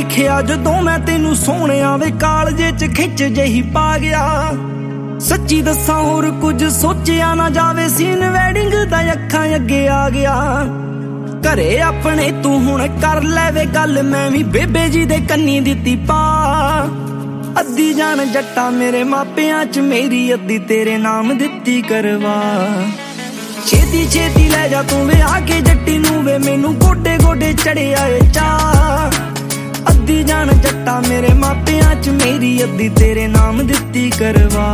ਵੇਖਿਆ ਜਦੋਂ ਮੈਂ ਤੈਨੂੰ ਸੋਹਣਿਆ ਵੇ ਕਾਲਜੇ ਚ ਖਿੱਚ ਜਹੀ ਪਾ ਗਿਆ। ਸੱਚੀ ਦੱਸਾਂ ਹੋਰ ਕੁਝ ਸੋਚਿਆ ਨਾ ਜਾਵੇ, ਸੀਨ ਵੈਡਿੰਗ ਦਾ ਅੱਖਾਂ ਅੱਗੇ ਆ ਗਿਆ। ਘਰੇ ਆਪਣੇ ਤੂੰ ਹੁਣ ਕਰ ਲੈ ਵੇ ਗੱਲ, ਮੈਂ ਵੀ ਬੇਬੇ ਜੀ ਦੇ ਕੰਨੀ ਦਿੱਤੀ ਪਾ। ਅੱਧੀ ਜਾਨ ਜੱਟਾ ਮੇਰੇ ਮਾਪਿਆਂ ਚ ਮੇਰੀ, ਅੱਧੀ ਤੇਰੇ ਨਾਮ ਦਿੱਤੀ ਕਰਵਾ। ਛੇਤੀ ਛੇਤੀ ਲੈ ਜਾ ਤੂੰ ਵੇ ਆ ਕੇ ਜੱਟੀ ਨੂੰ ਵੇ, ਮੈਨੂੰ ਗੋਡੇ ਗੋਡੇ ਚੜਿਆ ਏ ਚਾਅ। ਅੱਧੀ ਜਾਨ ਜੱਟਾ ਮੇਰੇ ਮਾਪਿਆਂ ਚ ਮੇਰੀ, ਅੱਧੀ ਤੇਰੇ ਨਾਮ ਦਿੱਤੀ ਕਰਵਾ।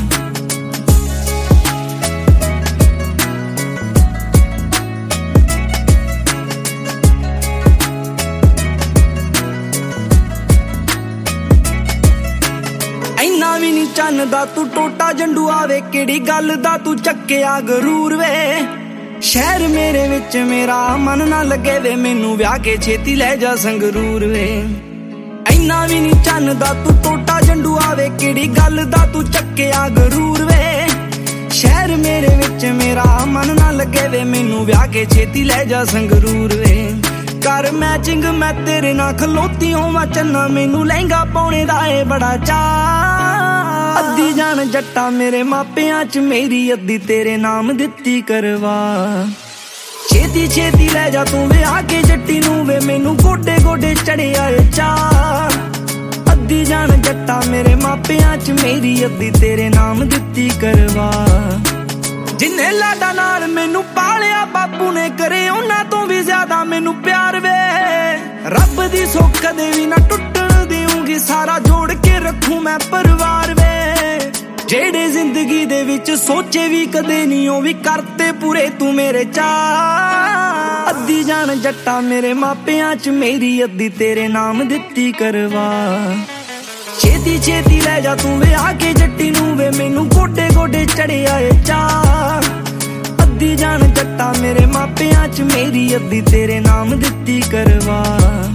ਇੰਨਾ ਵੀ ਨੀ ਚੰਨਦਾ ਤੂੰ ਟੋਟਾ ਜੰਡੂ ਆਵੇ, ਕਿਹੜੀ ਗੱਲ ਦਾ ਤੂੰ ਚੱਕਿਆ ਗਰੂਰ ਵੇ। ਸ਼ਹਿਰ ਮੇਰੇ ਵਿੱਚ ਮੇਰਾ ਮਨ ਨਾ ਲੱਗੇ ਵੇ, ਮੈਨੂੰ ਵਿਆਹ ਕੇ ਛੇਤੀ ਲੈ ਜਾ ਸੰਗਰੂਰ ਵੇ। ਇੰਨਾ ਵੀ ਨੀ ਚੰਨਦਾ ਤੂੰ ਟੋਟਾ ਜੰਡੂ ਆਵੇ, ਕਿਹੜੀ ਗੱਲ ਦਾ ਤੂੰ ਚੱਕਿਆ ਗਰੂਰ ਵੇ। ਸ਼ਹਿਰ ਮੇਰੇ ਵਿੱਚ ਮੇਰਾ ਮਨ ਨਾ ਲੱਗੇ ਵੇ, ਮੈਨੂੰ ਵਿਆਹ ਕੇ ਛੇਤੀ ਲੈ ਜਾ ਸੰਗਰੂਰ ਵੇ। ਕਰ ਮੈਚਿੰਗ ਮੈਂ ਤੇਰੇ ਨਾਲ ਖਲੋਤੀ ਹੋਵਾਂ ਚੰਨਾ, ਮੈਨੂੰ ਲਹਿੰਗਾ ਪਾਉਣੇ ਦਾ ਏ ਬੜਾ ਚਾਅ। ਅੱਧੀ ਜਾਨ ਜੱਟਾ ਮੇਰੇ ਮਾਪਿਆਂ ਚ ਮੇਰੀ, ਅੱਧੀ ਤੇਰੇ ਨਾਮ ਦਿੱਤੀ ਕਰਵਾ। ਛੇਤੀ ਛੇਤੀ ਲੈ ਜਾ ਤੂੰ ਵੇ ਆ ਕੇ ਜੱਟੀ ਨੂੰ ਵੇ, ਮੈਨੂੰ ਗੋਡੇ ਗੋਡੇ ਚੜਿਆ ਏ ਚਾਅ। ਅੱਧੀ ਜਾਨ ਜੱਟਾ ਮੇਰੇ ਮਾਪਿਆਂ ਚ ਮੇਰੀ, ਅੱਧੀ ਤੇਰੇ ਨਾਮ ਦਿੱਤੀ ਕਰਵਾ। ਜਿੰਨੇ ਲਾਡਾ ਨਾਲ ਮੈਨੂੰ ਪਾਲਿਆ ਬਾਪੂ ਨੇ, ਕਰੇ ਉਹਨਾਂ ਤੋਂ ਵੀ ਜ਼ਿਆਦਾ ਮੈਨੂੰ ਪਿਆਰ ਵੇ। ਰੱਬ ਦੀ ਸੁੱਖ ਕਦੇ ਵੀ ਨਾ ਟੁੱਟਣ ਦੇਊਂਗੀ, ਸਾਰਾ ਜੋੜ ਕੇ ਰੱਖੂ ਮੈਂ ਪਰਿਵਾਰ ਵੇ। ਜਿਹੜੇ ਜ਼ਿੰਦਗੀ ਦੇ ਵਿੱਚ ਸੋਚੇ ਵੀ ਕਦੇ ਨਹੀਂ, ਉਹ ਵੀ ਕਰਤੇ ਪੂਰੇ ਤੂੰ ਮੇਰੇ ਚਾਅ। ਅੱਧੀ ਜਾਨ ਜੱਟਾ ਮੇਰੇ ਮਾਪਿਆਂ ਚ ਮੇਰੀ, ਅੱਧੀ ਤੇਰੇ ਨਾਮ ਦਿੱਤੀ ਕਰਵਾ। ਛੇਤੀ ਛੇਤੀ ਲੈ ਜਾ ਤੂੰ ਵੇ ਆ ਕੇ ਜੱਟੀ ਨੂੰ ਵੇ, ਮੈਨੂੰ ਗੋਡੇ ਗੋਡੇ ਚੜਿਆ ਏ ਚਾਅ। ਅੱਧੀ ਜਾਨ ਜੱਟਾ ਮੇਰੇ ਮਾਪਿਆਂ ਚ ਮੇਰੀ, ਅੱਧੀ ਤੇਰੇ ਨਾਮ ਦਿੱਤੀ ਕਰਵਾ।